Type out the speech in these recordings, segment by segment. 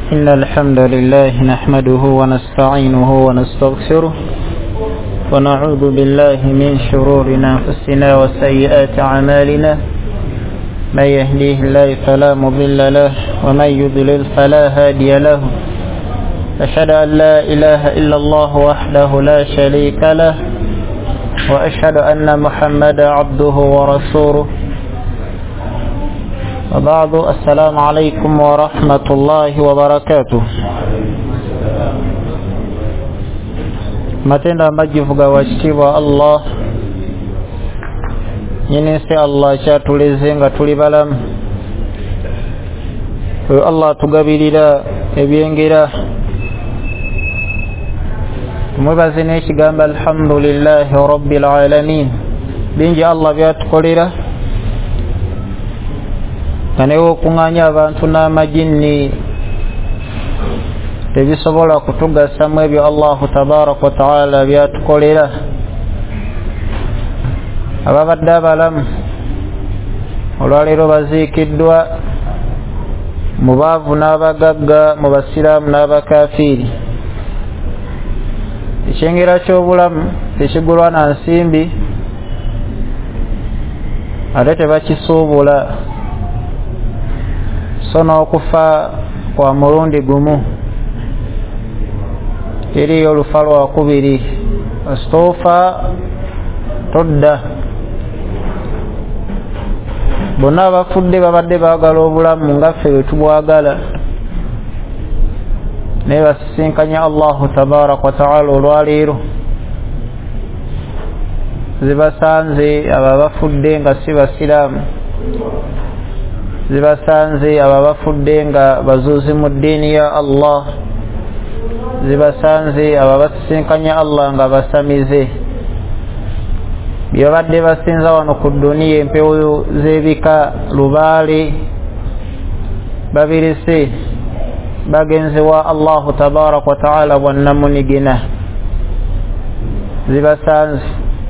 إن الحمد لله نحمده ونستعينه ونستغفره ونعوذ بالله من شرور أنفسنا وسيئات أعمالنا من يهديه الله فلا مضل له ومن يضلل فلا هادي له أشهد أن لا إله إلا الله وحده لا شريك له وأشهد أن محمدا عبده ورسوله وبعد السلام عليكم ورحمة الله وبركاته. Matendo majivuga washitiwa Allah nyinisi Allah chatulezenga tulibalamu Allah tugabirira ebyengera tumubaze n'ekigamba alhamdulillahi rabbil alamin bingi Allah byatukolera kanewo kunganya abantu n'amajinni tebisobola kutugasa mu ebyo Allah tabaraka wa taala byatukolera ababadde abalamu olwaleero baziikiddwa mu baavu n'abagagga mu basiraamu n'abakafiiri ekyengera ky'obulamu tekigulwa na nsimbi ate tebakisuubula so n'okufa kwa mulundi gumu eriyo olufa lwakubiri asitoofa todda bonna abafudde babadde baagala obulamu nga ffe bwe tubwagala naye basisinkanya Allahu tabaraka wa taala olwaleero zibasanze abo abafudde nga si basiraamu zibasanze abo abafudde nga bazuuzi mu ddiini ya Allah zibasanze abo basisinkanya Allah nga basamize byabadde basinza wano ku duniya empewo z'ebika lubaale babirise bagenze wa Allahu tabaraka wa taala bwannamunigina zibasanze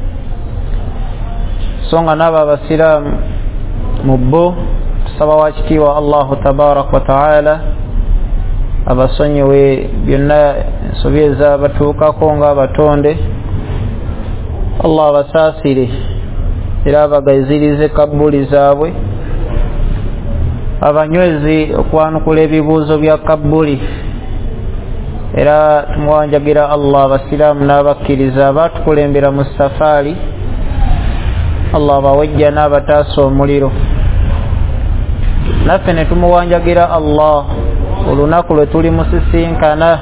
so nga n'abo abasiraamu mu bo tusaba wakitiibwa Allahu tabaraka wa taala abasonyiwe byonna ensobi ezabatuukako ng'abatonde Allah abasaasire era abagayizirize kabbuli zaabwe abanywezi okwanukula ebibuuzo bya kabbuli era tumuwanjagira Allah abasiraamu n'abakkiriza abatukulembera mu safaari Allah abawejja n'abataasa omuliro naffe ne tumuwanjagira Allah olunaku lwe tuli musisinkana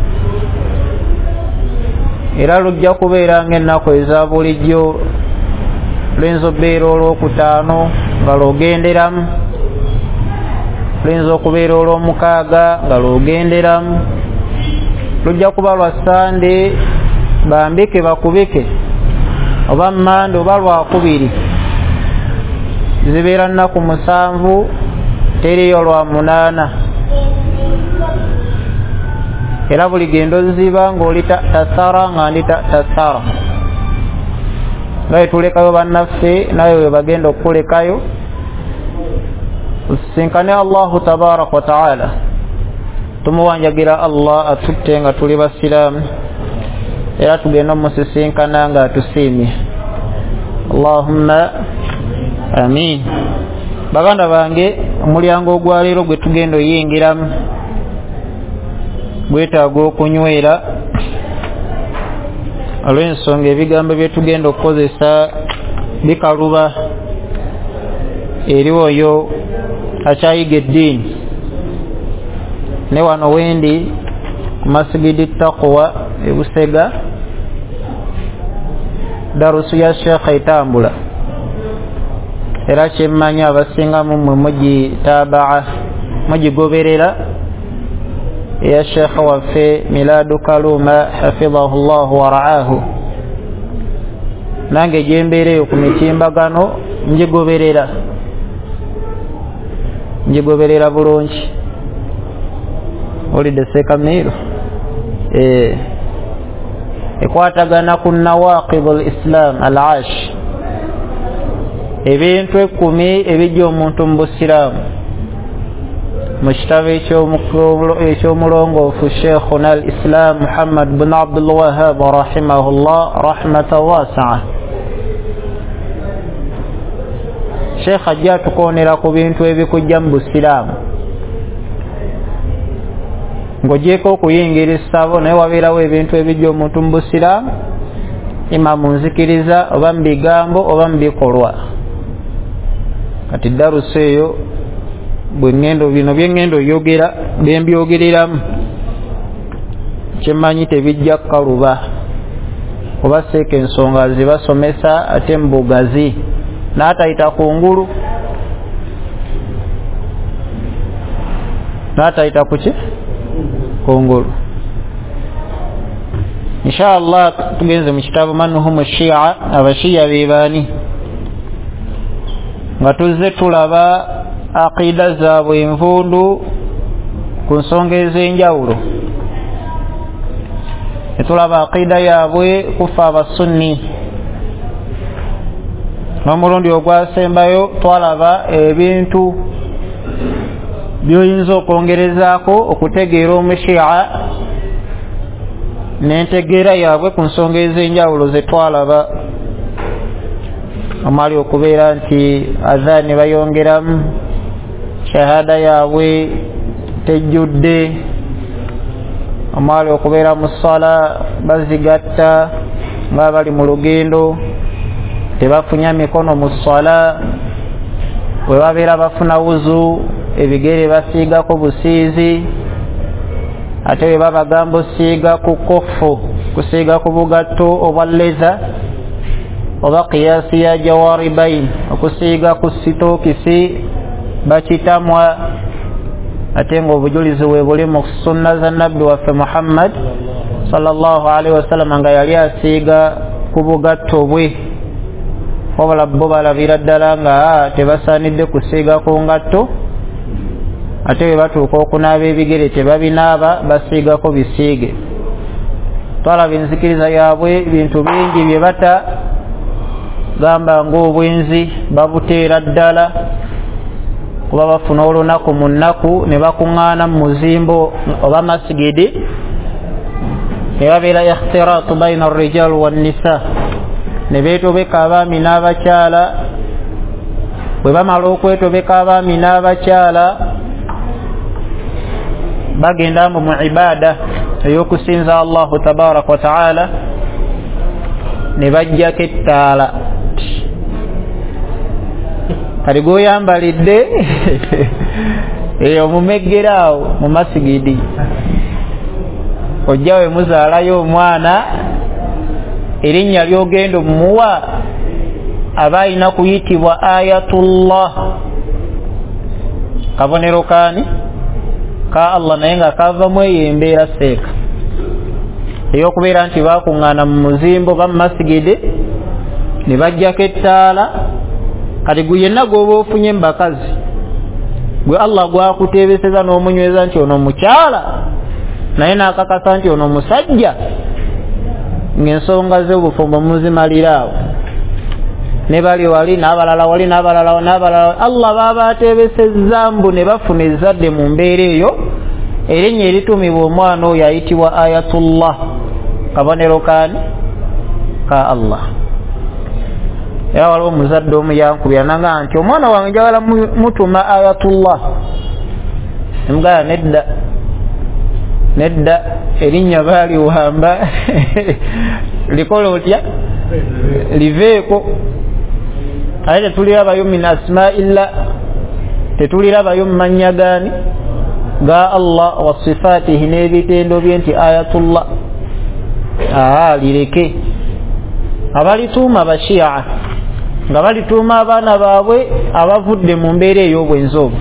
era lujja kubeera ng'ennaku eza bulijjo luyinza okubeera olwokutaano nga lwogenderamu luyinza okubeera olwomukaaga nga lwogenderamu lujja kuba lwa sande bambike bakubike oba mmande oba lwakubiri zibeera nnaku 7 teriyo lwa 8 era buli gendo ziba ng'oli tasara nga ndi tasara naye tulekayo bannaffe naye we bagenda okukulekayo usisinkane Allahu tabaraka wa taala tumuwanjagira Allah atutte nga tuli basiraamu era tugenda omusisinkana nga atusiimye Allahumma amin. Baganda bange omulyango ogwaleero gwe tugenda oyingiramu gwetaaga okunywera olw'ensonga ebigambo bye tugenda okukozesa bikaluba eri oyo akyayiga eddiini ne wano wendi ku masigidi taqwa e Busega darusu ya Sheikh etambula era kyemmanyi abasingamu mmwe mugitabaa mugigoberera ya Sheikh waffe Miladu Kaluma hafidhahu Allah wa ra'ahu nange gyembeereyo ku mitimbagano ngigoberera bulungi olidde sekamiiro ekwatagana ku nawaqid al-islam al-ash ebintu 10 ebijja omuntu mu busiraamu مشتبه eky'omulongoofu Sheikhuna al-Islam Muhammad bin Abdul Wahhab rahimahullah rahmatan wasi'a. Sheikh ajja tukoonera ku bintu ebikujja mu Busiraamu ng'ogyeko okuyingira essabo naye wabeerawo ebintu ebijja omuntu mu Busiraamu ima mu nzikiriza oba mu bigambo oba mu bikolwa. Kati darusu eyo bwengendo bino byengendo yogera byembyogereramu kyemmanyi tebijja kukaluba oba seeka ensonga zibasomesa ate mu bugazi n'atayita kungulu n'atayita kuki kungulu. Inshallah tugenze mu kitabu Manhum Shia, abashiya bebaani, nga tuzze tulaba aqida zaabwe envundu ku nsonga ez'enjawulo. Netulaba aqida yaabwe kufa abasunni. N'omulundi ogwasembayo twalaba ebintu by'oyinza okwongerezaako okutegeera omushia n'entegeera yaabwe ku nsonga ez'enjawulo ze twalaba. Omali okubeera nti adhaani bayongeramu, shahada yaabwe tejjudde, omali okubeera mu ssala bazigatta nga bali mu lugendo, tebafunya mikono mu ssala, bwe babeera bafuna wuzu ebigere basiigako busiizi, ate bwe babagamba osiiga ku kofu kusiiga ku bugatto obwa leza oba qiyasi ya jawaribain okusiiga ku sitookisi bakitamwa, ate ng'obujulizi bwe buli mu sunna za nabbi waffe Muhammad sallallahu alaihi wasallam nga yali asiiga ku bugatto bwe, wabula bo balabira ddala nga tebasaanidde kusiiga ku ngatto, ate bwe batuuka okunaaba ebigere tebabinaaba basiigako bisiige. Twalaba enzikiriza yaabwe bintu bingi bye bata gamba ng'obwenzi babuteera ddala, kuba bafuna olunaku mu nnaku ne bakuŋŋaana mu muzimbo oba masigidi ne babeera ikhtiraatu bayna ar-rijaal wan-nisaa, ne beetobeka abaami n'abakyala. Bwe bamala okwetobeka abaami n'abakyala bagenda mu ibaada ey'okusinza Allahu tabaaraka wa ta'ala, ne bajjako ettaala. Kati g'oyambalidde eyo mumeggeraawo mu masigidi, ojja we muzaalayo omwana erinnya ly'ogenda omuwa aba alina kuyitibwa Ayatullah. Kabonero kaani? Ka Allah, naye nga kavamu eyo embeera seeka ey'okubeera nti bakuŋŋaana mu muzimbo ba mu masigidi ne bajjako ettaala. Kati gwe yenna gw'oba ofunye mu bakazi, gwe Allah gwakuteebeseza n'omunyweza nti ono mukyala naye n'akakasa nti ono musajja, ng'ensonga z'obufumbo muzimaliraawo, ne bali wali n'abalala wali n'abalala Allah baba ateebesezza mbu ne bafuna ezzadde mu mbeera eyo. Erinnya eritumibwa omwana oyo ayitibwa Ayatullah. Kabonero kaani? Ka Allah. Era waliwo omuzadde omu yankubya nanga nti omwana wange njagala mutuma Ayatullah. Nemugala nedda erinnya baaliwamba likola otya liveeko. Ate tetulirabayo min asma'illah, tetulirabayo mu mannya gaani ga Allah wa sifaatihi n'ebitendo bye nti Ayatullah. Lireke. Abalituuma bashia nga balituuma abaana baabwe abavudde mu mbeera ey'obwenzi obwo.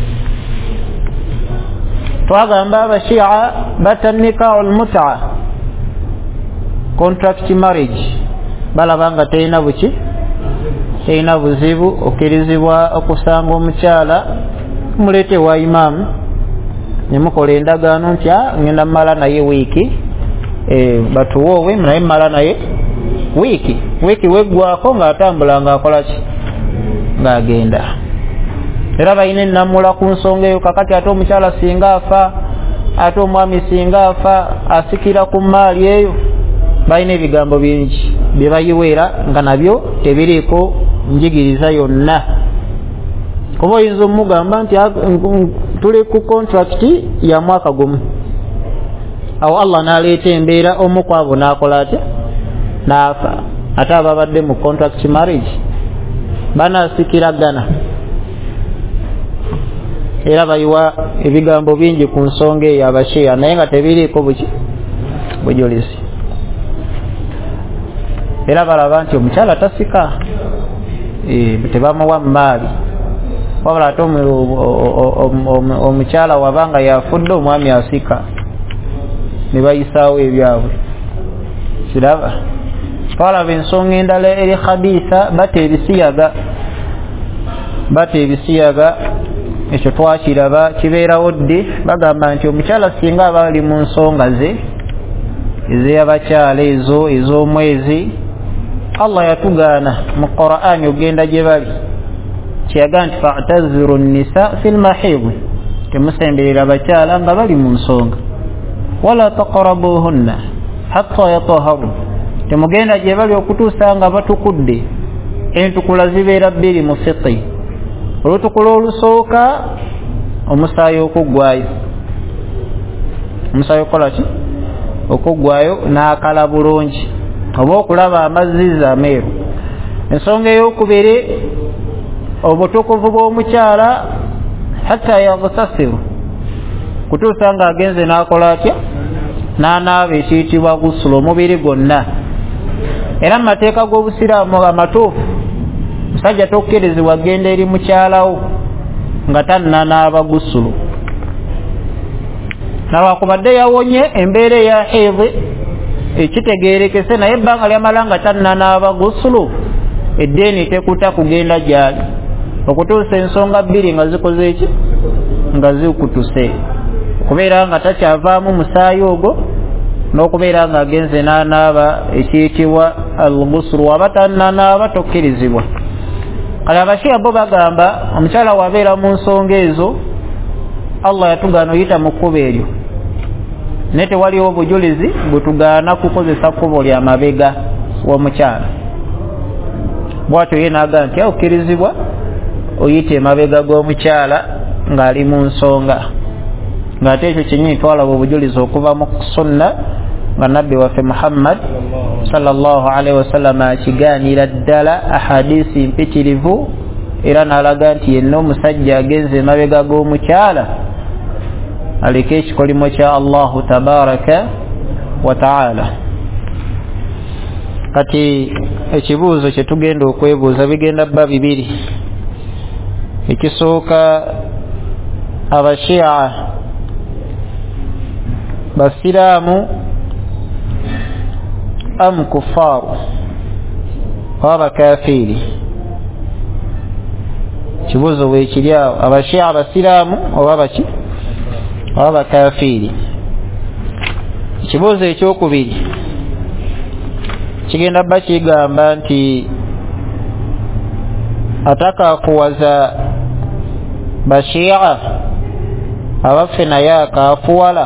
Twagamba abashia batta nikahul mut'a, contract marriage, balaba nga terina buki, terina buzibu okkirizibwa okusanga omukyala muleete wa imaamu ne mukola endagaano nti ngenda mmala naye wiiki, batuwoowe naye mmala naye wiiki weggwako ng'atambula ng'akola ki, ng'agenda. era bayina ennamula ku nsonga eyo. Kakati ate omukyala singa afa, ate omwami singa afa, asikira ku maali eyo, bayina ebigambo bingi bye bayiweera nga nabyo tebiriiko njigiriza yonna. Kuba oyinza omugamba nti tuli ku contract ya mwaka gumu, awo Allah n'aleeta embeera omu ku abo n'akola atya, n'afa. Ate ababadde mu contract marriage banaasikiragana, era bayiwa ebigambo bingi ku nsonga eyo abashiya, naye nga tebiriiko bujulizi. Era balaba nti omukyala tasika, tebamuwa maali, wabula ate omukyala wabanga yafudde omwami asika, ne bayisaawo ebyabwe. Kiraba twalaba ensonga endala eri khabisa, bata ebisiyaga. Ekyo twakiraba kibeerawo ddi. Bagamba nti omukyala singa aba ali mu nsonga ze ez'abakyala ezo ez'omwezi, Allah yatugaana mu Qur'an ogenda gye bali, kiyaga nti fa'taziru nnisa fil mahid, temusemberera abakyala nga bali mu nsonga. Wala taqrabuhunna hatta yataharu, temugenda gye bali okutuusa nga batukudde. Entukula zibeera bbiri mu fiqi. Olutukula olusooka omusaayi okuggwayo, omusaayi okola ki? Okuggwayo n'akala bulungi, oba okulaba amazziza ameeru. Ensonga ey'okubiri obutukuvu bw'omukyala hatta yaghtasilu, kutuusa nga agenze n'akola atya, n'anaaba, ekiyitibwa gusulu omubiri gwonna. Era mu mateeka g'obusiraamu amatuufu, musajja tokkirizibwa genda eri mukyalawo nga tannanaaba gusulu. Nalwakubadde yawonye embeera eya hidhi ekitegeerekese, naye ebbanga lyamala nga tannanaaba gusulu, eddeeni tekuta kugenda gyali okutuusa ensonga bbiri nga zikoze eki, nga zikutuse, okubeera nga takyavaamu musaayi ogwo, n'okubeera nga agenze n'anaaba ekiyitibwa al-ghuslu. Waba tannanaaba tokkirizibwa. Kale abashiya bo bagamba omukyala wabeera mu nsonga ezo, Allah yatugaana oyita mu kkubo eryo, naye tewaliwo obujulizi butugaana kukozesa kkubo lya mabega w'omukyala. Bwatyo ye n'agamba nti okkirizibwa oyite emabega g'omukyala ng'ali mu nsonga, ng'ate ekyo kyennyini twalaba obujulizi okuva mu sunna nga nabbi waffe Muhammad sallallahu alaihi wasallam akigaanira ddala ahadisi mpitirivu, era n'alaga nti yenna omusajja agenze emabega g'omukyala aliko ekikolimo kya Allahu tabaraka wa ta'ala. Kati ekibuuzo kye tugenda okwebuuza bigenda bba bibiri. Ekisooka, abashiya basiraamu am kuffaaru oba kafiri? Kibuuzo weekiri awo, abashiya basiraamu oba baki, oba bakafiri? Ekibuuzo ekyokubiri kigenda bba kigamba nti atakafuwaza bashiya abaffe naye akaafuwala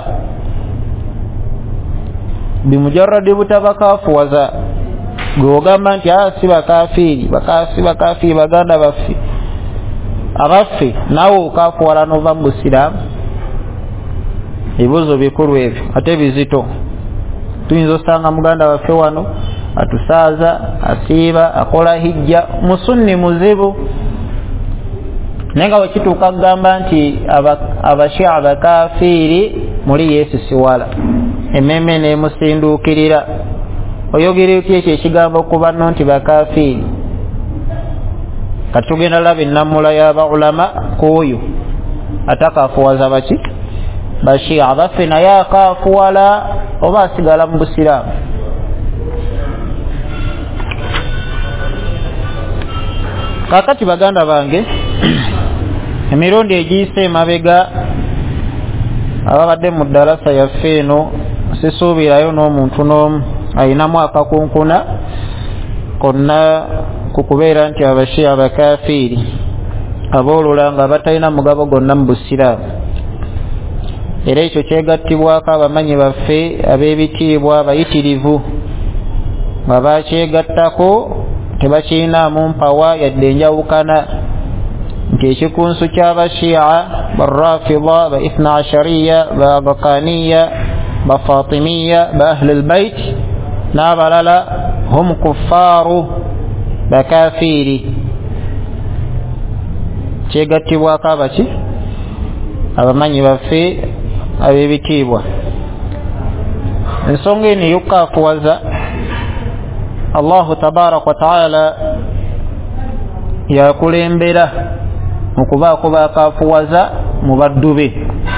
bimujarradi butabakafuwaza, gw'ogamba nti si bakafiri, bakafiri baganda baffe abaffe, naawe okafuwala n'ova mu busiraamu? Ebibuuzo bikulu ebyo ate bizito. Tuyinza osanga muganda waffe wano atusaaza, asiiba, akola hijja, musunni muzibu, naye nga wekituuka kugamba nti abashiya abakafiri muli yeesisiwala, emmeme neemusinduukirira, oyogere ki ekyo ekigambo okuba nno nti bakafiri? Kati tugenda laba ennamula y'abaulama k'oyo atakafuwaza baki, bashiya abaffe naye akaafuwala oba asigala mu busiraamu? Kakati baganda bange, emirundi egiyise emabega ababadde mu ddalasa yaffe eno, sisuubirayo n'omuntu n'omu ayinamu akakunkuna konna ku kubeera nti abashiya abakafiri aboolulanga batalina mugabo gonna mu busiraamu. Era ekyo kyegattibwako abamanyi baffe ab'ebitiibwa abayitirivu nga bakyegattako tebakiinaamu mpawa yadde enjawukana nti ekikunsu ky'abashiya barrafida ba ithna ashariya ba bakaniya ba fatimiya ba ahli albayt n'abalala hum kuffaaru bakafiri. Kyegattibwako abaki abamanyi baffe ab'ebitiibwa. Ensonga eno ey'okukaafuwaza Allahu tabaraka wa taala yakulembera okubaako bakaafuwaza mu baddu be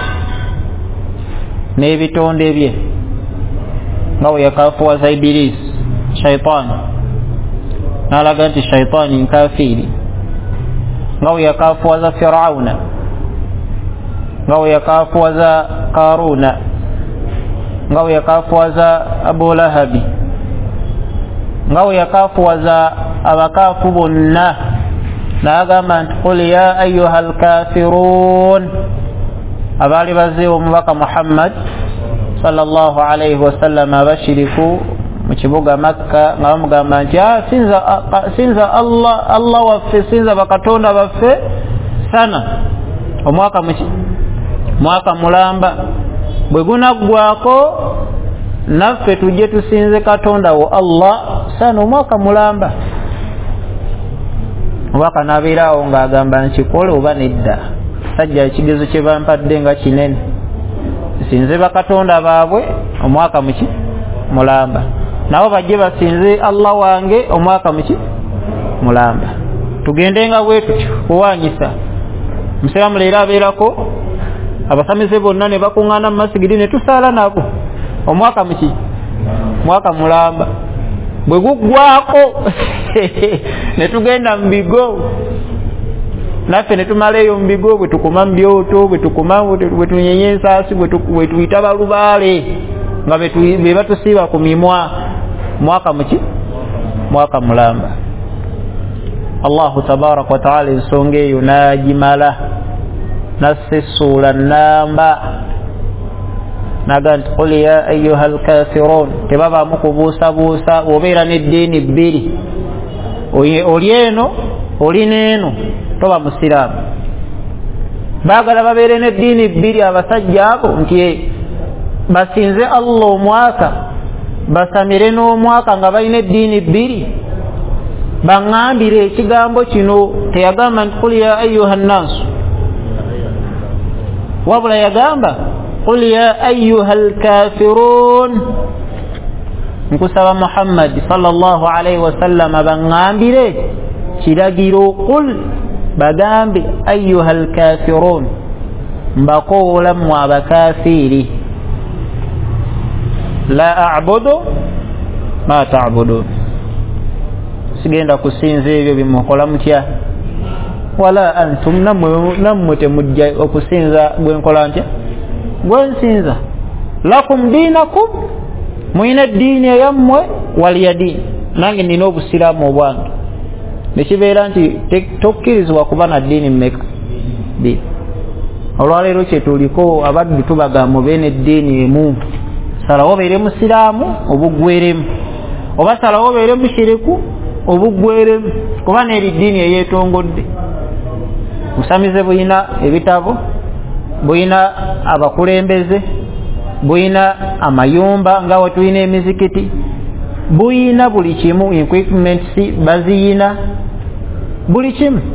n'ebitonde bye nga bwe yakaafuwaza Ibilisi shaitaani n'alaga nti shaitaani nkafiiri, nga bwe yakaafuwaza Firawuna, nga bwe yakaafuwaza Karuuna, nga bwe yakaafuwaza Abu Lahabi, nga bwe yakaafuwaza abakaafu bonna n'agamba nti qul ya ayyuha alkafiruun abaali bazzeewo omubaka Muhammad sallallahu alayhi wasallam abashiriku mu kibuga Makka nga bamugamba nti sinza Allah waffe, sinza bakatonda baffe sana. Omwaka muki? Mwaka mulamba bwe gunaggwako naffe tujje tusinze katonda wo Allah sana omwaka mulamba. Omwaka n'abeerawo ng'agamba nkikole oba nedda, sajja ekigezo kye bampadde nga kinene, sinze bakatonda baabwe omwaka muki? Mulamba. Nabo bajje basinze Allah wange omwaka muki? Mulamba. Tugende nga bwe tutyo kuwaanyisa. Musiraamu leero abeerako abasamize bonna ne bakuŋŋaana mu masigidi ne tusaala nabo omwaka muki? Mwaka mulamba. Bwe guggwako ne tugenda mu bigo naffe ne tumaleeyo mu bigo, bwe tukuma mu byoto, bwe tukuma bwe tunyenye ensaasi, bwe tuyita balubaale nga be batusiiba ku mimwa. Mwaka muki? Mwaka mulamba. Allahu tabaraka wa taala ensonga eyo n'agimala n'asessuula nnamba naga nti qul ya ayyuha alkafiruun. Tebabaamu kubuusabuusa. Obeera n'eddiini bbiri, oli eno oli n'eno, toba musiraamu. Baagala babeere n'eddiini bbiri abasajja abo nti basinze Allah omwaka, basamire n'omwaka nga balina eddiini bbiri. Baŋŋambire ekigambo kino, teyagamba nti qul ya ayyuha nnaasu, wabula yagamba qul ya ayyuha alkafiruun. Nkusaba Muhammad sallallahu alayhi wasallam baŋŋambire kiragiro, qul bagambe ayyuha alkafiruun, mbakoola mu abakafiiri, la a'budu ma ta'budun, sigenda kusinza ebyo bimukola mutya, wala antum nammwe temujja okusinza gwenkola ntya, gwensinza. Lakum dinakum, muyina eddiini eyammwe, waliya diini, nange nina obusiraamu obwange. Nekibeera nti tokkirizibwa kuba na ddiini mmeka ddiini. Olwaleero kyetuliko abaddu tubagamba mube n'eddiini emu. Salawo obeere musiraamu obuggweremu, oba salawo obeere mushiriku obuggweremu, kuba n'eri ddiini eyeetongodde. Busamize buyina ebitabo, buyina abakulembeze, buyina amayumba nga we tulina emizikiti, buyina buli kimu, equipments baziyina, buli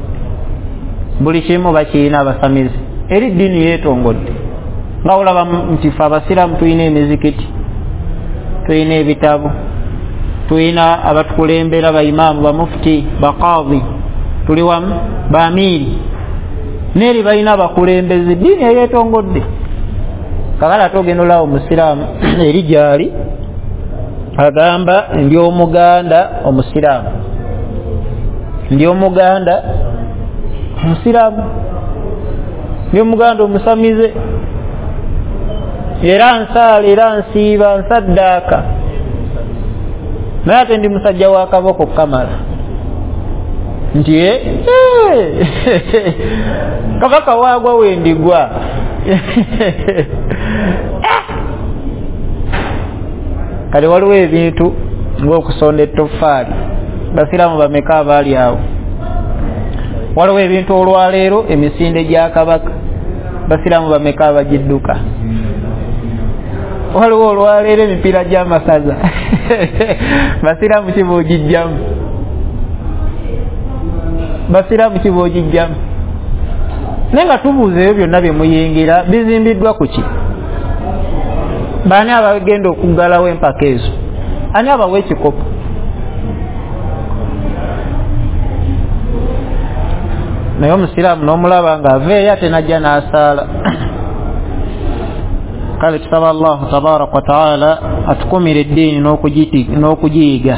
kimu bakiyina abasamize. Eri ddiini yeetongodde. Nga olaba nti ffe abasiraamu tulina emizikiti, tulina ebitabo, tulina abatukulembera baimaamu, bamufuti, baqaadi, tuli wamu baamiiri, n'eri balina abakulembeze. Ddiini eyeetongodde. Kakala togenda olaba omusiraamu eri gyali agamba ndi omuganda omusiraamu, ndi omuganda omusiraamu, ndi omuganda omusamize, era nsaala, era nsiiba, nsaddaaka, naye ate ndi musajja wa kaboko kamala. nti kabaka wagwa wendigwa kale waliwo ebintu ng'okusonda ettoffaali basiraamu bameka abaali awo. Waliwo ebintu olwaleero emisinde gya kabaka basiraamu bameka abagidduka. Waliwo olwaleero emipiira gy'amasaza basiraamu kiboogijjamu, basiraamu kiboogijjamu. Naye nga tubuuza ebyo byonna bye muyingira bizimbiddwa ku ki? Baani abagenda okuggalawo empaka ezo? Ani abawa ekikopo? Naye omusiraamu n'omulaba ng'aveeyo ate najja n'asaala. Kale tusaba Allahu tabaraka wa taala atukumire eddiini n'okugiyiga.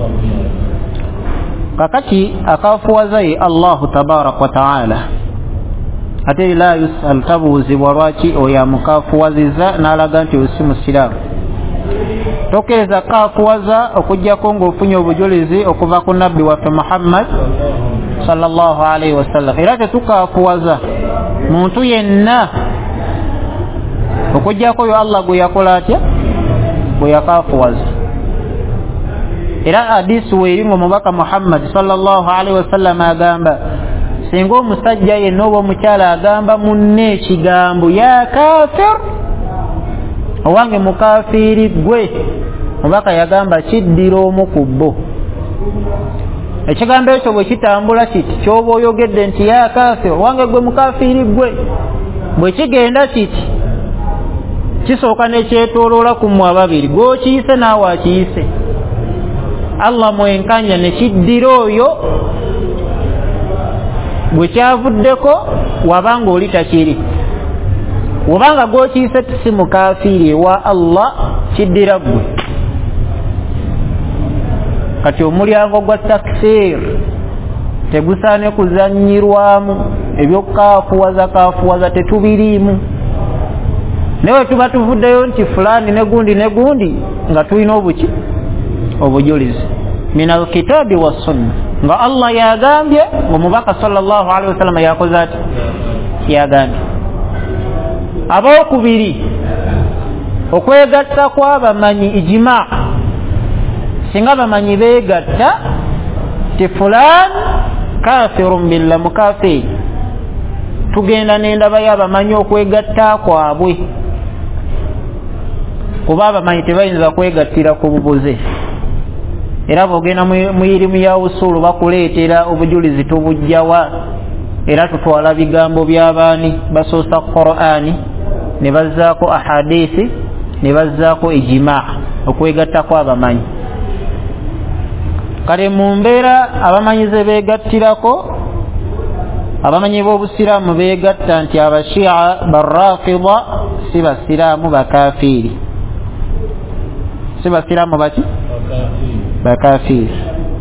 Kakati akafuwaza ye Allahu tabaraka wa taala, ate la yusal, tabuuzibwa lwaki oyo amukafuwaziza n'alaga nti oyo si musiraamu. Tokkiriza kafuwaza okujjako ng'ofunye obujulizi okuva ku nabbi waffe Muhammad sallallahu alaihi wasallam. Era tetukafuwaza muntu yenna okujjako oyo Allah gwe yakola atya, gwe yakafuwaza. Era hadisi weeringa omubaka Muhammad sallallahu alaihi wasallam agamba, singa omusajja yenna oba omukyala agamba munne ekigambo ya kafir, owange mukafiiri gwe, mubaka yagamba kiddira omu ku bo. Ekigambo ekyo bwe kitambula kiti ky'oba oyogedde nti ya kafir, owange gwe mukafiiri gwe, bwe kigenda kiti kisooka ne kyetooloola ku mmwe ababiri, gw'okiyise naawe akiyise. Allah mwenkanya ne kiddira oyo gwe kyavuddeko wabanga oli takiri. Wabanga gw'okiyise si mukafiiri ewa Allah, kiddira gwe. Kati omulyango gwa takfir tegusaane kuzannyirwamu, ebyokafuwaza tetubiriimu. Naye tuba tuvuddeyo nti fulani ne gundi nga tulina obuki, obujulizi minal kitabi wa sunna, nga Allah yagambye, ng'omubaka sallallahu alaihi wasallam yakoze ati, yagambye. Abookubiri, okwegatta kw'abamanyi ijima. Singa bamanyi beegatta ti fulan kafirun billah, mukafiri, tugenda n'endaba y'abamanyi okwegatta kwabwe, kuba abamanyi tebayinza kwegattira ku bubuze. Era bw'ogenda mu irimu ya usulu bakuleetera obujulizi tubujjawa, era tutwala bigambo by'abaani basoosa Qur'ani ne bazzaako ahadisi ne bazzaako ijima, okwegatta kw'abamanyi. Kale mu mbeera abamanyize beegattirako, abamanyi b'obusiraamu beegatta nti abashia barrafida si basiraamu bakafiiri. Si basiraamu baki? Bakafiiri.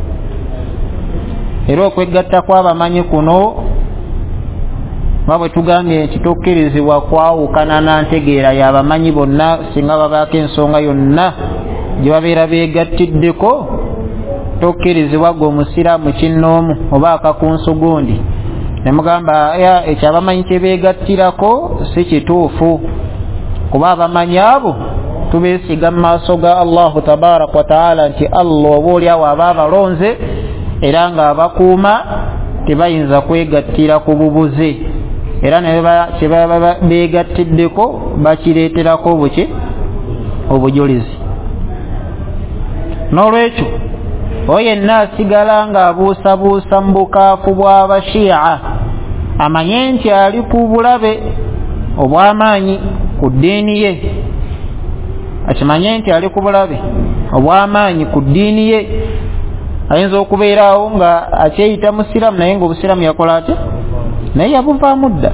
Era okwegatta kw'abamanyi kuno nga bwe tugambye nti tokkirizibwa kwawukana na ntegeera y'abamanyi bonna, singa babaako ensonga yonna gye babeera beegattiddeko, tokkirizibwa gwe omusiraamu kinnoomu oba akakunsu gundi ne mugamba ekyo abamanyi kye beegattirako si kituufu, kuba abamanyi abo tubeesiga mu maaso ga Allahu tabaraka wa taala nti Allah oba oliawo aba abalonze, era ng'abakuuma tebayinza kwegattira ku bubuze, era kye baba beegattiddeko bakireeterako buki, obujulizi. N'olwekyo oyo yenna asigala ng'abuusabuusa mu bukaafu bw'abashia, amanye nti ali ku bulabe obw'amaanyi ku ddiini ye. Akimanye nti ali ku bulabe obw'amaanyi ku ddiini ye. Ayinza okubeerawo nga akyeyita musiraamu naye ng'obusiraamu yakola atya, naye yabuvaamu dda.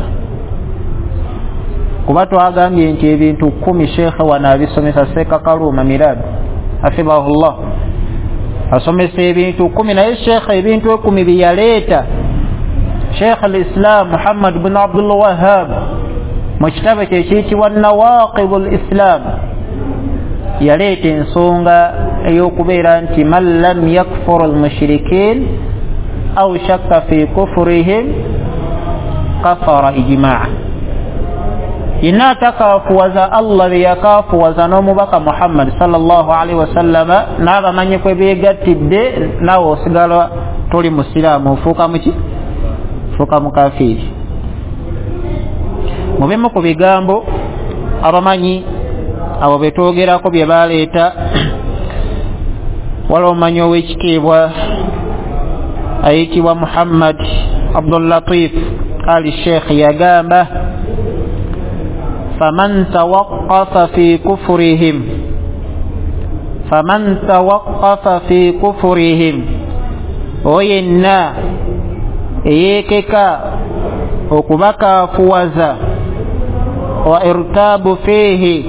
Kuba twagambye nti ebintu 10 sheekhe wano abisomesa Seeka Kaluuma Mirad hafidhahullah, asomesa ebintu 10, naye sheekhe ebintu 10 bye yaleeta Sheikh al-Islam Muhammad bin Abdul Wahhab mu kitabo kye kiyitibwa Nawaqidul Islam yaleeta ensonga ey'okubeera nti man lam yakfur al-mushrikin أو شك في كفرهم كفر إجماعا ina takafuwaza Allah byakafuwaza n'omubaka Muhammad sallallahu alaihi wasallam n'abamanyi kwe beegattidde nawe osigala toli musiraamu ofuuka muki fuuka mukafiri mu bimu ku bigambo abamanyi abo betwogerako bye baleeta waliwo omumanyi ow'ekitiibwa ayitibwa Muhammad Abdul Latif Ali Sheikh yagamba فمن توقف في كفرهم وينا يكك وكبك فوزا وارتاب فيه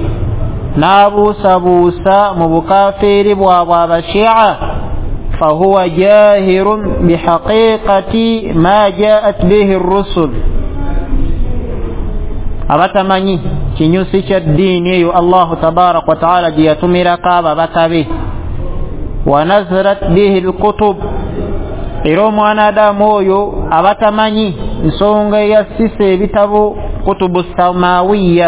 نابوسا مبكافر وابواب الشيعة فهو جاهر بحقيقة ما جاءت به الرسل abatamanyi kinyusi kya ddiini eyo Allahu tabaraka wa taala gye yatumirako ababaka be wa nazarat bihi alkutub era omwanadamu oyo abatamanyi nsonga eyassisa ebitabo kutubu samawiya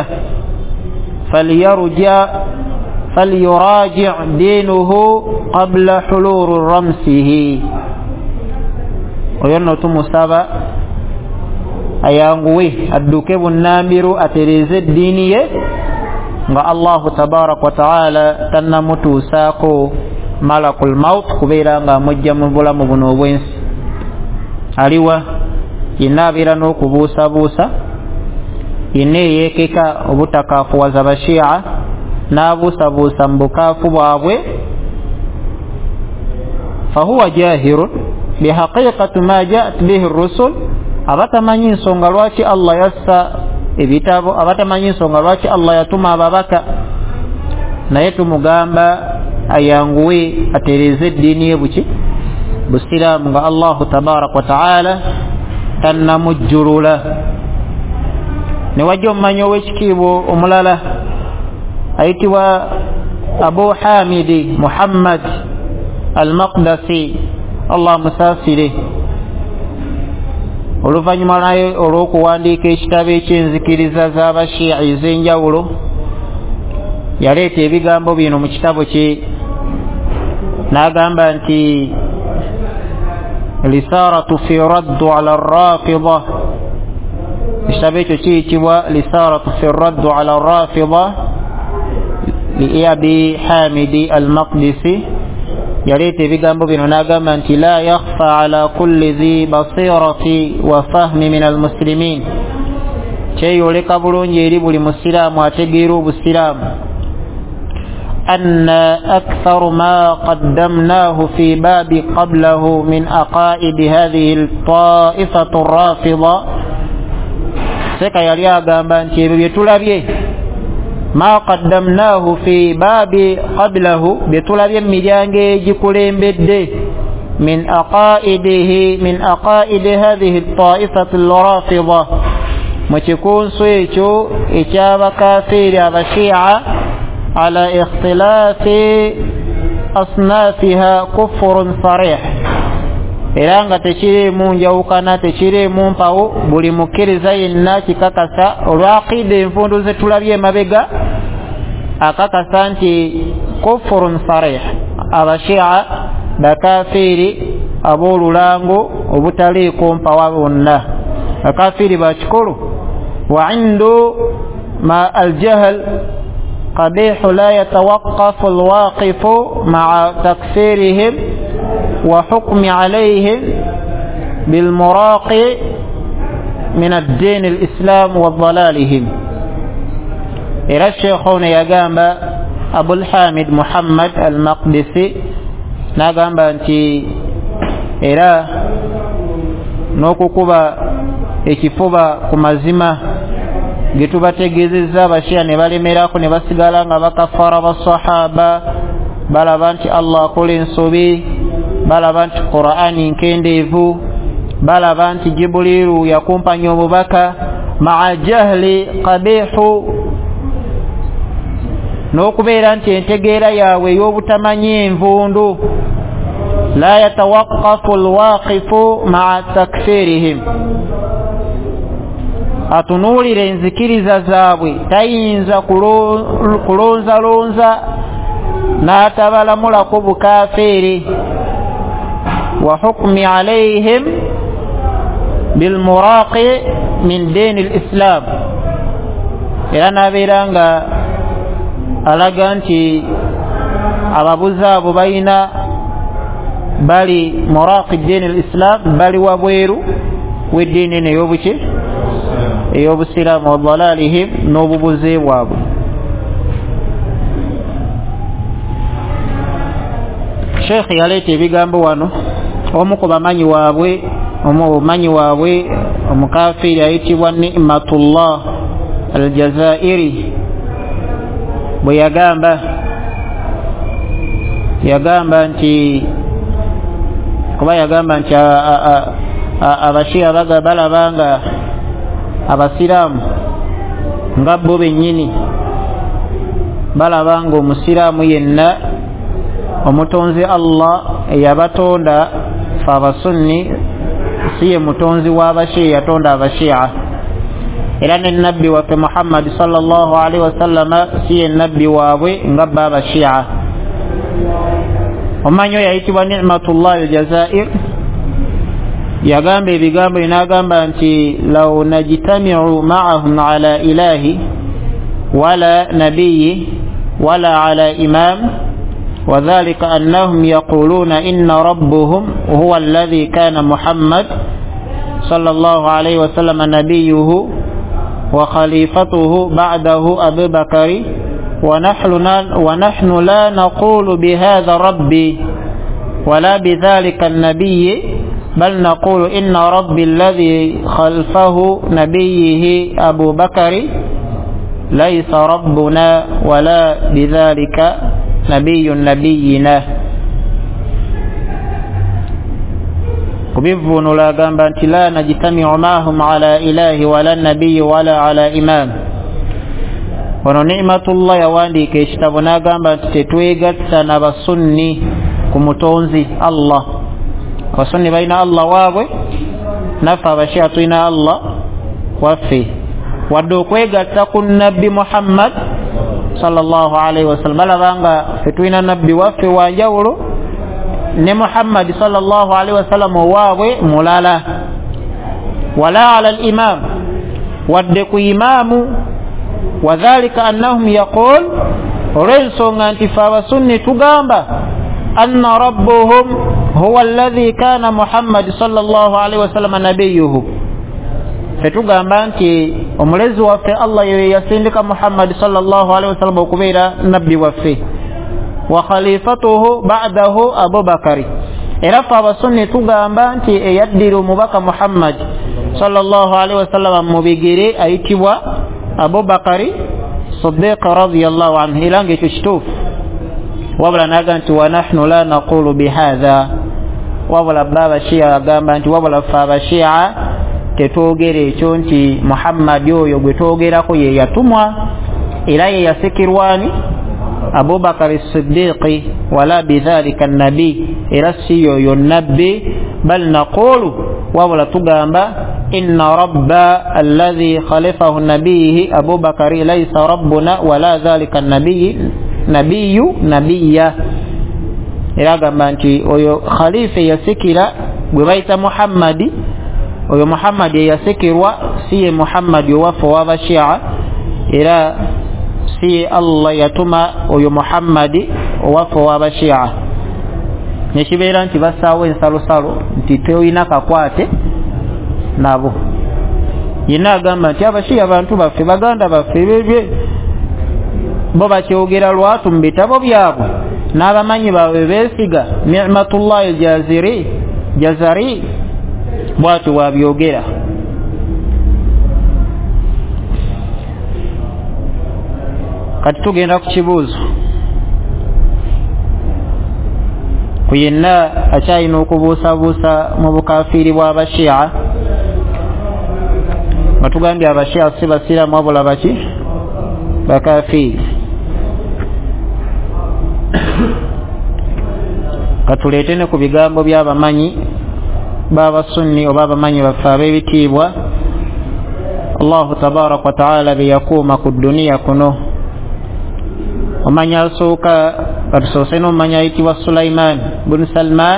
falyuraji' diinuhu qabla huluri ramsihi oyo nno tumusaba ayanguwe adduke bunnambiru atereze ddiini ye nga Allahu tabaraka wa taala tannamutuusaako malakul maut kubeera nga amujja mu bulamu buno obwensi aliwa yenna abeera n'okubuusabuusa yenna eyeekeka obutakaafuwaza bashi'a n'abuusabuusa mu bukaafu bwabwe fahuwa jahirun bihaqiqati ma jaat bihi rusul abatamanyi nsonga lwaki Allah yassa ebitabo abatamanyi nsonga lwaki Allah yatuma ababaka naye tumugamba ayanguwe atereze ddiini ye buki busiraamu nga Allahu tabaraka wa taala tannamujjulula ne wajja omumanyi ow'ekitiibwa omulala ayitibwa Abu Hamidi Muhammad al-Maqdisi Allah musaasire oluvannyuma naye olw'okuwandiika ekitabo eky'enzikiriza z'abashi'a ez'enjawulo yaleeta ebigambo bino mu kitabo kye n'agamba nti lisaratu fi raddu ala rafida ekitabo ekyo kiyitibwa lisaratu fi raddu ala rafida li Abi Hamidi al-Maqdisi yaleeta ebigambo bino n'agamba nti la yakhfa ala kulli dhi basirati wa fahmi min almuslimin kyeyoleka bulungi eri buli musiraamu ategeera obusiraamu أن أكثر ما قدمناه في باب قبله من عقائد هذه الطائفة الرافضة سكا يليا غامبان تي بيتولابيه ما قدمناه في باب قبله بيتولابيه ميجانجي جيكولين بدي من عقائد هذه الطائفة الرافضة متكون سويتو إجابة كافر الشيعة على اختلاف أصنافها كفر صريح era nga tekirimu njawukana tekirimu mpawo buli mukkiriza yenna kikakasa olwaqida enfundu zetulabye emabega akakasa nti kufurun sarih abashia bakafiri ab'olulango obutaliiko mpawa bonna bakafiri bakikulu wa indu ma aljahl قبيح لا يتوقف الواقف مع تكفيرهم وحكم عليهم بالمراق من الدين الإسلام وضلالهم إلى الشيخون يقام أبو الحامد محمد المقدسي نقام بأنتي إلى نوكوكوبا إكفوبا كمازيما getubategezezza abashia ne balemerako ne basigala nga bakafara basahaba balaba nti Allah akola ensobi balaba nti Qur'ani nkendeevu balaba nti Jibrilu yakumpanya omubaka maa jahli qabihu n'okubeera nti entegeera yaabwe ey'obutamanyi envundu لا يتوقف الواقف مع تكفيرهم atunulire enzikiriza zaabwe tayinza kulonza n'atabalamula ku bukafiri wa hukmi alayhim bilmuraqi min dini alislam era nabeeranga alaga nti ababuza abo balina bali muraqi dini alislam bali wabweru w'eddiini n'ey'obuki ey'obusiraamu wa dalalihim n'obubuze bwabwe. Sheikh yaleeta ebigambo wano omu ku bamanyi waabwe omukafiri ayitibwa Ni'matullah al-Jazairi bwe yagamba nti abashiya balabanga abasiraamu nga bo bennyini balabanga omusiraamu yenna omutonzi Allah eyabatonda fa abasunni siye mutonzi w'abashiya yatonda abashiya era ne nabbi waffe Muhammad sallallahu alaihi wasallam siye nabbi waabwe nga bo abashiya. Omanyo yayitibwa Ni'matullah al-Jazair yagamba ebigambo inagamba nti law najtami'u ma'ahum ala ilahi wala nabiyyi wala ala imam وذلك أنهم يقولون إن ربهم هو الذي كان محمد صلى الله عليه وسلم نبيه وخليفته بعده أبو بكر ونحن لا نقول بهذا ربي ولا بذلك النبي بل نقول إن ربي الذي خلفه نبيه أبو بكر ليس ربنا ولا بذلك نبي نبينا. kubivunula agamba nti la najtami'u mahum ala ilahi wala nabiyyi wala ala imam. Ono Ni'matullah yawandiika ekitabo n'agamba nti tetwegatta n'abasunni ku mutonzi Allah. Abasunni balina Allah waabwe naffe abashiya tulina Allah waffe wadde okwegatta ku nabbi Muhammad sallallahu alaihi wasallam balabanga fetulina nabbi waffe wanjawulo ne Muhammad sallallahu alaihi wasallam waabwe mulala wala ala al-imam wadde ku imamu wadhalika annahum yaqul olw'ensonga nti fe abasunni tugamba anna rabbuhum huwa alladhi kana Muhammad sallallahu alaihi wasallam nabiyuhu fetugamba nti omulezi waffe Allah ye yasindika Muhammad sallallahu alaihi wasallam okubeera nabbi waffe wa khalifatuhu ba'dahu Abu Bakari era fe abasunni tugamba nti eyaddira omubaka Muhammad sallallahu alaihi wasallam mu bigere ayitibwa Abu Bakari Siddiq radiyallahu anhu era ng'ekyo kituufu wabula naga nti wa nahnu la naqulu bihadha wabula baba Shia agamba nti wabula fe abashiya tetwogera ekyo nti Muhammad oyo gwe twogerako ye yatumwa era ye yasikirwani Abu Bakar Siddiq wala bidhalika nabi era si yoyo nabbi bal naqulu wabula tugamba inna rabba alladhi khalifahu nabiyhi Abu Bakar laysa rabbuna wala dhalika nabiyyu nabiyya era gamba nti oyo khalifa yasikira gwe bayita Muhammadi oyo Muhammad yasikirwa siye Muhammad waffe w'abashiya era siye Allah yatuma oyo Muhammad waffe w'abashiya nekibeera nti basaawo ensalosalo nti toyina kakwate nabo yina agamba nti abashiya abantu baffe baganda baffe bebye bo bakyogera lwatu mu bitabo byabwe n'abamanyi baabwe beesiga Ni'matullah al-Jazari bwatu wabyogera. Kati tugenda ku kibuuzo ku yenna akyalina okubuusabuusa mu bukafiri bw'abashiya nga tugambye abashiya si basiraamu wabula baki bakafiri katuleete ne ku bigambo by'abamanyi baba sunni oba abamanyi baffe ab'ebitiibwa Allahu tabaaraka wa ta'ala beyakuuma ku dduniya kuno. Omanya asooka katusoose n'omanya ayitibwa Sulaiman bun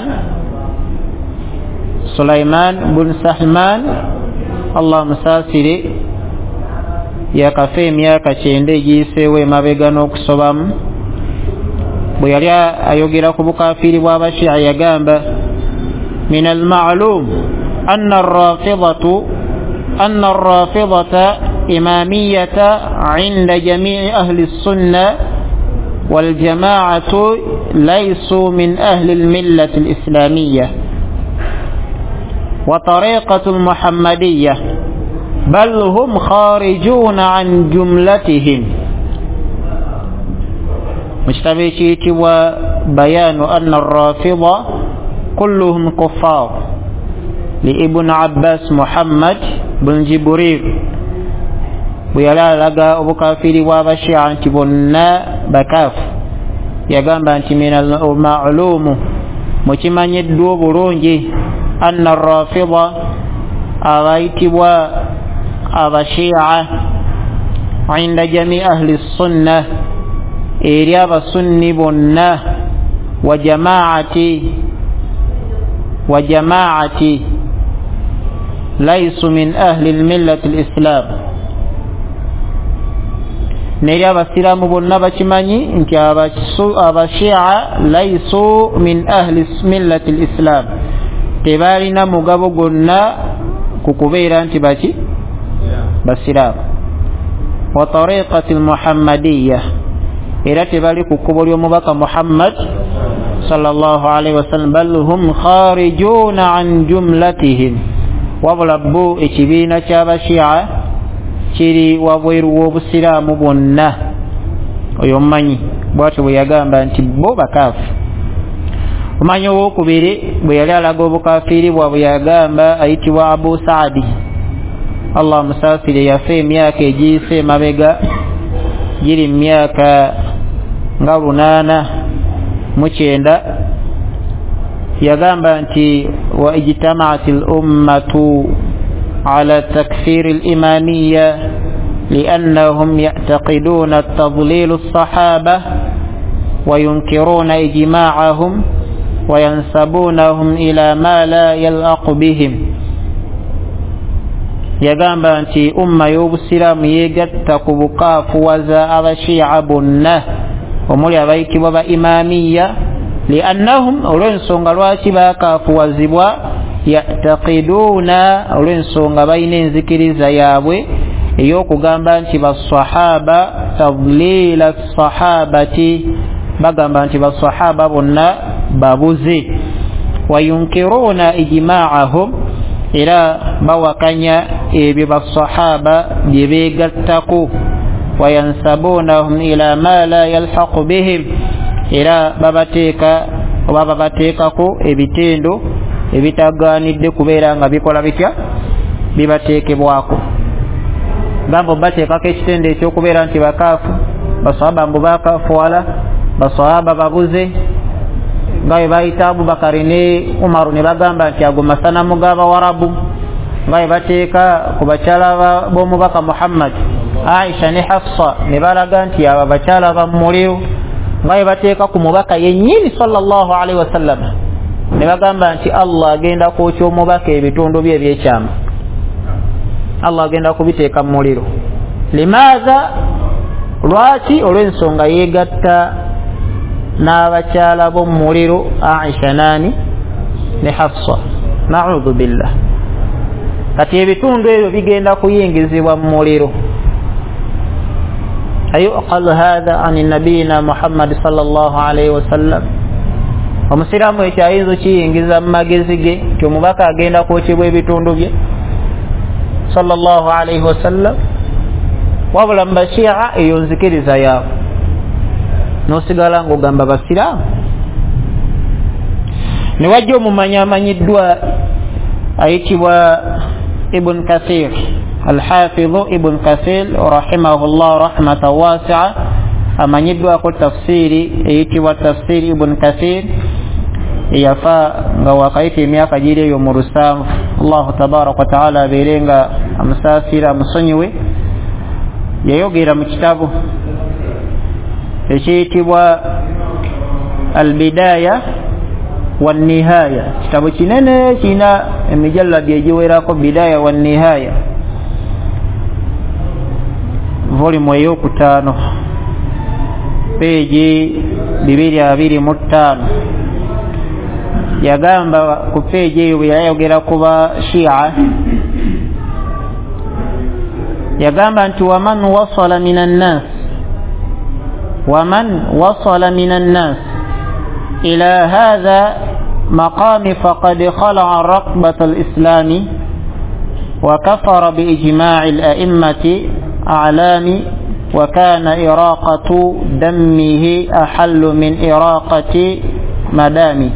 Salman Allah musaasire yakafa emyaka 9 egiyiseewo emabega n'okusobamu. Bwe yali ayogera ku bukafiiri bw'abashia yagamba min al-ma'lum anna ar-rafidata imamiyata 'inda jami'i ahli as-sunnah wal jama'atu laysu min ahli al-millah al-islamiyyah wa tariqatu al-muhammadiyyah bal hum kharijun 'an jumlatihim. مجتمع كيتوا بيان أن الرافضة كلهم كفار لابن عباس محمد بن جبريل ويلا لقى أبو كافر وابشع انتبنا بكاف يقام بانت من المعلوم مجتمع يدو برونجي أن الرافضة أغيتوا أبشع عند جميع أهل السنة إرياب السنة بنا وجماعتي ليس من أهل الملة الإسلام. نرياب السلام بنا بشماني إنك أبشيعة ليسوا من أهل الملة الإسلام. تبارنا مقابو قلنا كوكوبيرا أنت باشي بالسلام وطريقة المحمدية إلى تبالي كوكوبو يومبك محمد صلى الله عليه وسلم بل هم خارجون عن جملتهم وبلبو إشبين شاب الشيعة شري وبيرو بسلام بنا ويومني بواتو يغام بانتي بو بكاف ومن يوكو بيري بيالي على قوبو كافيري ويغام بأيتي وابو سعدي الله مسافر يفي مياك جيسي مبغا جيري مياك ngabunana mukyenda yagamba nti wa ijtama'atil ummatu ala takfir al-imamiyya li'annahum ya'taqiduna at-tadlil as-sahaba wa yunkiruna ijma'ahum wa yansabunahum ila ma la yal'aqu bihim. Yagamba nti umma y'obusiramu yegatta ku bukaafuwaza abashi'a bonna omuli abayitibwa ba imamiyya liannahum olw'ensonga lwaki baakaafuwazibwa ya'taqiduna olw'ensonga balina enzikiriza yaabwe ey'okugamba nti basahaba tadlila sahabati bagamba nti basahaba bonna babuze wayunkiruna ijma'ahum era bawakanya ebyo basahaba bye beegattako wayansabunahum ila ma la yalhaqu bihim era babateekako ebitendo ebitaganidde kubeera nga bikola bitya bibateekebwako. Gambo bateekako ekitendo ekyokubeera nti bakaafu basahaba mbu bakaafuwala basahaba babuze nga bwe bayita Abubakari ne Umaru ne bagamba nti ago masanamu g'Abawarabu nga bwe bateeka ku bakyala b'omubaka Muhammad Aisha ne Hafsa ne balaga nti aba bakyala bamuliro nga bwe bateeka ku mubaka yennyini sallallahu alaihi wasallam ne bagamba nti Allah agenda kwokya omubaka ebitundu bye ebyekyama, Allah agenda kubiteeka mu muliro. Limaza? Lwaki? Olw'ensonga yeegatta n'abakyala b'omu muliro Aisha nani ne Hafsa, na'udhu billah. Kati ebitundu ebyo bigenda kuyingizibwa mu muliro. أيؤقل هذا عن نبينا محمد صلى الله عليه وسلم. Omusiraamu ekyayinza kiyingiza mu magezi ge nti omubaka agenda kwokyebwa ebitundu bye sallallahu alaihi wasallam, wabula mu bashia eyo nzikiriza yaabwe n'osigala ng'ogamba basiraamu. Ne wajja omumanyi amanyiddwa ayitibwa Ibn Kathir, Al-Hafidhu Ibn Kathir rahimahullah rahmatan wasi'a, amanyiddwako tafsiri eyitibwa tafsiri Ibn Kathir. yafa nga wakaite emyaka gire yo mu rusanvu. Allah tabaraka wa taala berenga amusasira musonyiwe yayogera mu kitabu ekiyitibwa Al-Bidaya wa Nihaya. Kitabu kinene kina emijalladi egiwerako Bidaya wa Nihaya, volume ey'okutaano, peegi 225. Yagamba ku peegi eyo yayogera kuba Shia, yagamba nti waman wasala minan nas ila hadha maqami faqad khala'a raqbat al-islam wa kafara bi ijma' al-a'immati a'lami wa kana iraqatu dammihi ahallu min iraqati madami.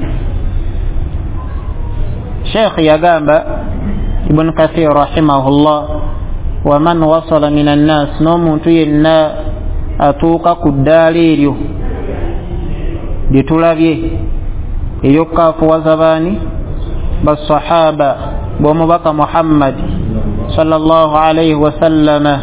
Sheikh yagamba Ibn Kathir rahimahullah, waman wasala minan nas, n'omuntu yenna atuuka ku ddaala eryo lye tulabye ery'okukafuwaza baani basahaba b'omubaka Muhammad sallallahu alayhi wa sallama.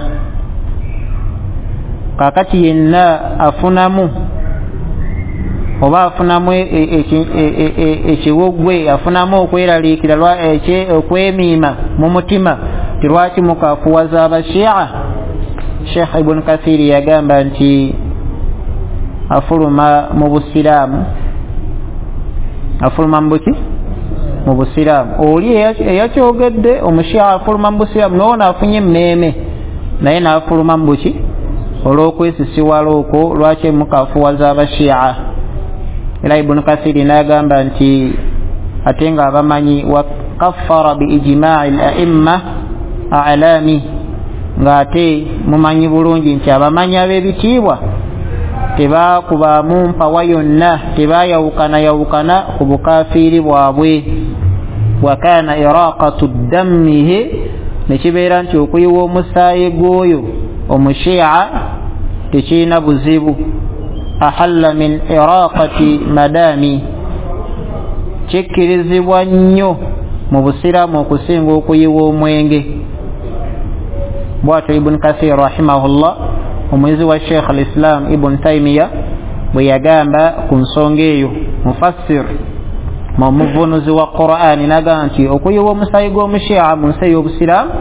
Kakati yenna afunamu oba afunamu ekiwogwe, afunamu okweraliikira okwemiima mu mutima ti lwaki mukafuwaza abashia. Sheikh Ibn Kathir yagamba nti afuluma mu busiraamu, afuluma mu busiraamu. Oli eyakyogedde omushia afuluma mu busiraamu, noona afunye emmeeme naye n'afuluma mu buki olw'okwesisiwala okwo lwaki mukafuwaza abashia. Era Ibn Kathir n'agamba nti ate nga abamanyi wa kaffara bi ijma'i al-a'imma a'lami, ng'ate mumanyi bulungi nti abamanyi ab'ebitiibwa tebakubaamu mpawa yonna, tebayawukana ku bukafiiri bwabwe. Wa kana iraqatu dammihi, nekibeera nti okuyiwa omusaayi gw'oyo omushia tekirina buzibu. Ahalla min iraqati madami, kikkirizibwa nnyo mu busiraamu okusinga okuyiwa omwenge. Bw'atyo Ibn Kathir rahimahullah, omwezi wa Sheikh al-Islam Ibn Taymiyyah bwe yagamba ku nsonga eyo, mufassir mu muvunuzi wa Qur'ani, n'agamba nti okuyiwa omusaayi gw'omushia mu nsi y'obusiraamu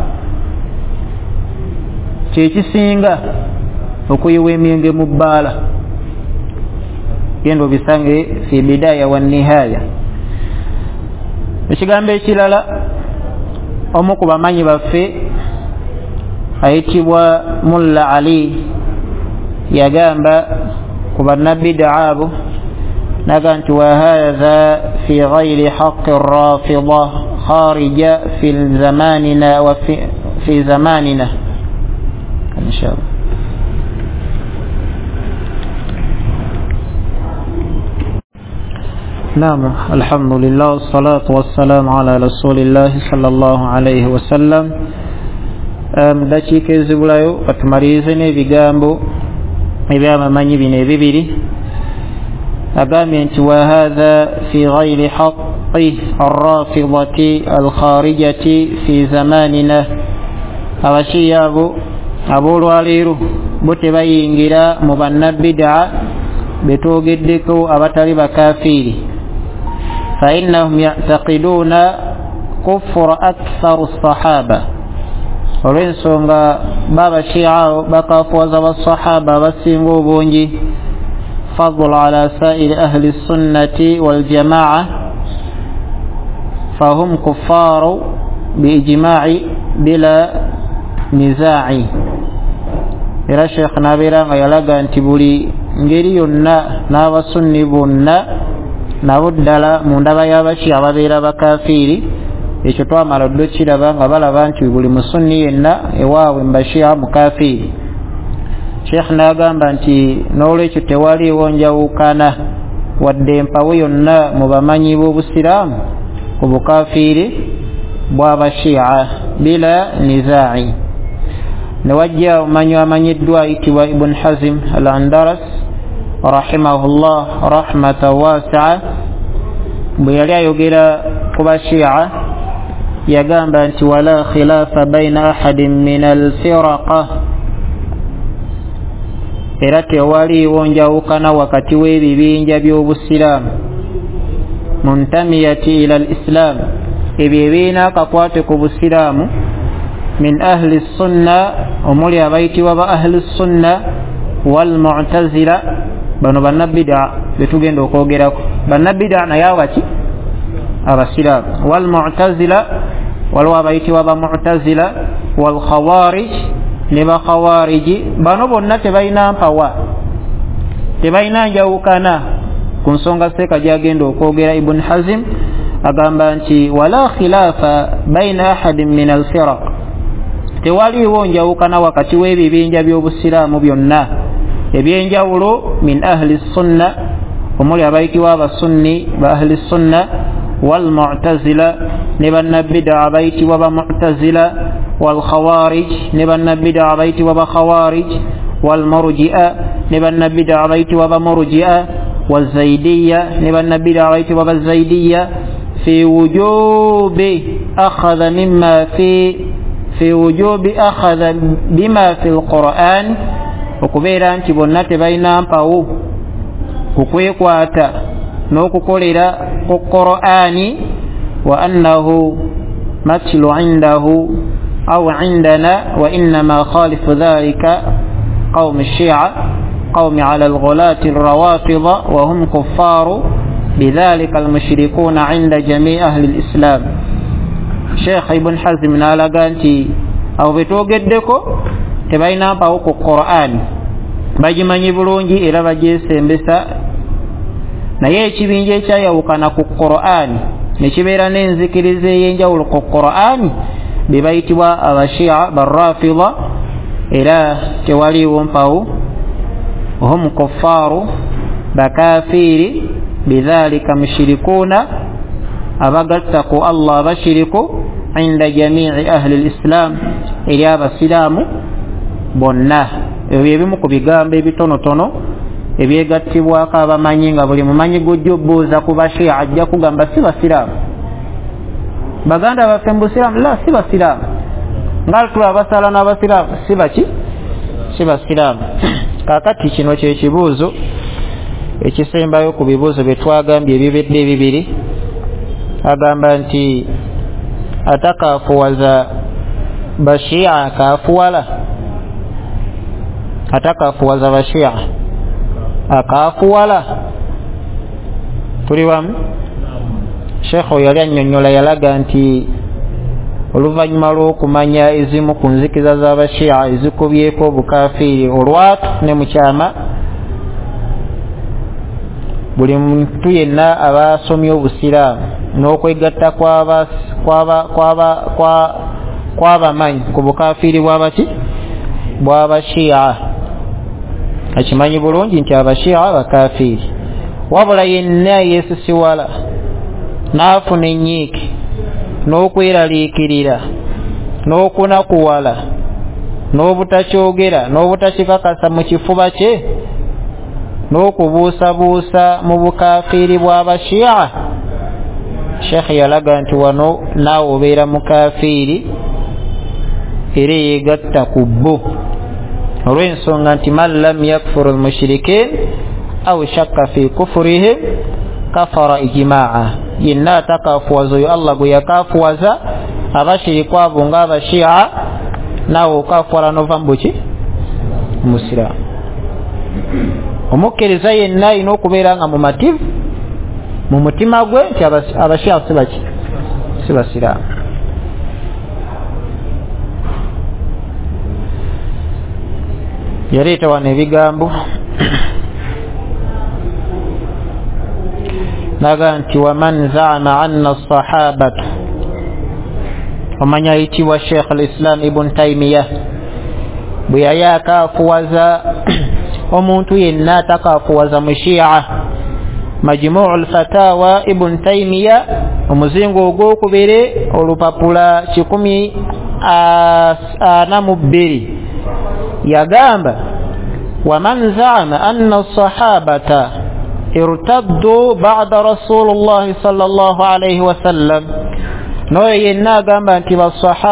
kyekisinga okuyiwa emyenge mu bbaala. Genda obisange fi Bidaya wa Nihaya. Ekigambo ekirala, omu ku bamanyi baffe ayitibwa Mulla Ali yagamba ku bannabida abo, naga nti wa hadha fi ghayri haqqi ar-rafida kharija fi zamanina wa fi zamanina. Inshallah. نعم الحمد لله والصلاة والسلام على رسول الله صلى الله عليه وسلم. dakiika ezibulayo katumalirize n'ebigambo eby'abamanyi bino ebibiri. Agambye nti wa hadha fi ghayri haqqi ar-rafidati al-kharijati fi zamanina. Abashiya abo ab'olwaleero bo tebayingira mu bannabida betwogeddeko abatali bakafiiri. Fa innahum ya'taqiduna kufra aktharu as-sahaba, olw'ensonga b'abashia bakafuwaza abasahaba abasinga obungi. Fadl ala sa'iri ahli sunnati wal jamaa fahum kuffaru bi ijma'i bila nizaa'i. Era Sheikh nabeera nga yalaga nti buli ngeri yonna n'abasunni bonna nabo ddala mu ndaba y'abashia ababeera bakafiiri. Ekyo twamala ddo kiraba nga balaba nti buli musunni yenna ewaabwe mbashia mukafiiri. Sheikh n'agamba nti n'olwekyo tewaliiwo njawukana wadde empawo yonna mu bamanyi b'obusiraamu ku bukafiiri bw'abashia bila nizaa'i. Ne wajja omanyi amanyiddwa ayitibwa Ibn Hazm al-Andaras rahimahullah rahmatan wasi'a, bwe yali ayogera ku bashi'a yagamba nti wala khilafa baina ahadin min alfiraqa, era tewaliiwo njawukana wakati w'ebibinja by'obusiraamu muntamiyati ila alislam, ebyo ebiina akakwate ku busiraamu min ahli sunna, omuli abayitibwa ba ahli sunna wal mu'tazila, bano bannabida betugenda okwogerako. Bannabida naye abaki abasiraamu, wal mu'tazila waliwo abayitibwa ba mu'tazila wal khawarij ne ba khawariji. Bano bonna tebalina mpawa, tebalina njawukana ku nsonga seeka gyagenda okwogera. Ibn Hazm agamba nti wala khilafa baina ahadin min alfiraq, tewaliiwo njawukana wakati w'ebibinja by'obusiraamu byonna ebyenjawulo min ahli sunna, omuli abayitibwa abasunni ba ahli sunna wal mu'tazila ne bannabida abayitibwa ba mu'tazila wal khawarij ne bannabida abayitibwa ba khawarij wal murji'a ne bannabida abayitibwa ba murji'a wal zaydiyya ne bannabida abayitibwa ba zaydiyya fi wujubi akhadha mimma fi wujubi akhadha bima fi alquran, okubeera nti bonna tebalina mpawu ku kwekwata n'okukolera ku Qur'ani, wa annahu matlu indahu aw indana wa innama khalifu dhalika qawm ash-shi'a qawm ala al-ghulat al-rawafid wa hum kuffaru bidhalika al-mushrikun 'inda jami' ahli al-islam. Sheikh Ibn Hazm n'alaga nti abo betwogeddeko tebalina mpawu ku Qur'ani, bagimanyi bulungi era bagyesembesa, naye ekibinja ekyayawukana ku Qur'ani ne kibeera n'enzikiriza ey'enjawulo ku Qur'ani be bayitibwa abashi'a barrafida, era tewaliiwo mpawu. Hum kuffaru, bakafiri, bidhalika mushrikuuna, abagatta ku Allah abashiriku, inda jami'i ahli al-islam, eri abasiraamu bonna. Ebyo ebimu ku bigambo ebitonotono ebyegattibwako abamanyi, nga buli mumanyi gujja obbuuza ku bashi'a ajja kugamba si basiraamu. Baganda baffe mu busiraamu la si basiraamu, nga tulaba basala n'abasiraamu si baki si basiraamu. Kaakati kino kye kibuuzo ekisembayo ku bibuuzo bye twagambye ebibedde ebibiri. Agamba nti atakafuwaza bashi'a akaafuwala, atakafuwaza bashi'a akaafuwala. Tuli wamu? Sheikh yali annyonnyola, yalaga nti oluvannyuma lw'okumanya ezimu ku nzikiza z'abashi'a ezikubyeko obukafiiri olwatu ne mukyama, buli muntu yenna abasomye obusiraamu n'okwegatta kw'abamanyi ku bukafiiri bw'abaki bw'abashi'a akimanyi bulungi nti abashi'a bakafiiri. Wabula yenna yeesisiwala n'afuna ennyiike n'okweraliikirira n'okunakuwala n'obutakyogera n'obutakikakasa mu kifuba kye n'okubuusabuusa mu bukafiiri bw'abashi'a, Sheikh yalaga nti wano naawe obeera mukafiiri era yeegatta ku bo, olw'ensonga nti man lam yakfuru al-mushrikiin aw shakka fi kufurihim kafara ijmaa'a. Yenna atakafuwaza oyo Allah gwe yakafuwaza abashiriku abo ng'abashi'a, naawe okafuwala nova mbuki musiraamu. Omukkiriza yenna alina okubeera nga mumativu mu mutima gwe nti abashi'a si baki si basiraamu. Yaleeta wano ebigambo naga nti waman zaama anna as-sahabata, omanya ayitibwa Sheikh al-Islam Ibn Taymiyyah bwe yali akaafuwaza omuntu yenna atakafuwaza mushi'a. Majmuu al-Fatawa Ibn Taymiyyah omuzingo ogwokubiri olupapula 142 yagamba waman zaama anna as-sahabata irtaddu ba'da rasulullah sallallahu alayhi wa sallam no yenna gamba nti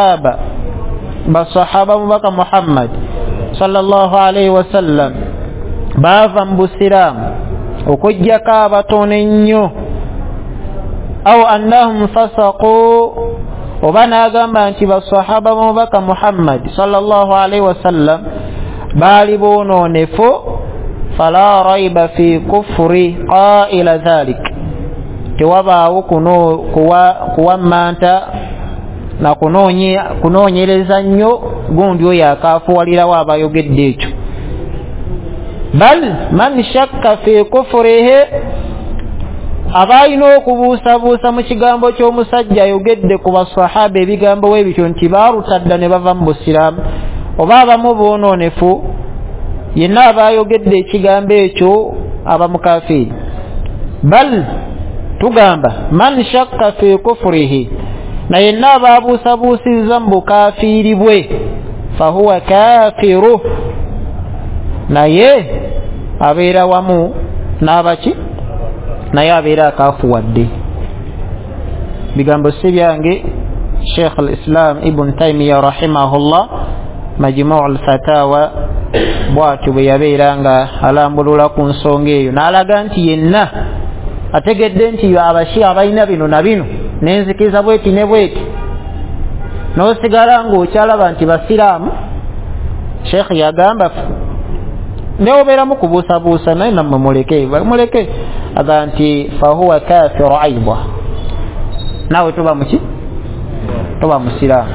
basahaba mubaka Muhammad sallallahu alayhi wa sallam bava mbusiramu okujjako abatono ennyo aw annahum fasaqu oba n'agamba nti basahaba mubaka Muhammad sallallahu alayhi wa sallam baali bononefu fala raiba fi kufri qaila dhalik tewabaawo kuwammanta na kunoonyereza nnyo gundi oyo akaafuwalirawo abayogedde ekyo bal man shakka fi kufrihi abalina okubuusabuusa mu kigambo ky'omusajja ayogedde ku basahaba ebigambo weebityo nti baalutadda ne bava mu busiraamu oba abamu boonoonefu yenna abayogedde ekigambo ekyo aba mukafiiri bal tugamba man shakka fi kufrihi na yenna ababuusabuusizza mu bukafiiri bwe fahuwa kafiru naye abeera wamu n'abaki naye abeera akaafuwadde bigambo si byange Sheikh al-Islam Ibn Taymiyyah rahimahullah Majmu' al-Fatawa bw'atyo bwe yabeera nga alambulula ku nsonga eyo n'alaga nti yenna ategedde nti abashia balina bino na bino n'enzikiza bweti ne bweti n'osigala ng'okyalaba nti basiraamu Sheikh yagamba neobeeramu kubuusabuusa naye nammwe muleke aga nti fahuwa kafiru aibwa naawe toba muki toba musiraamu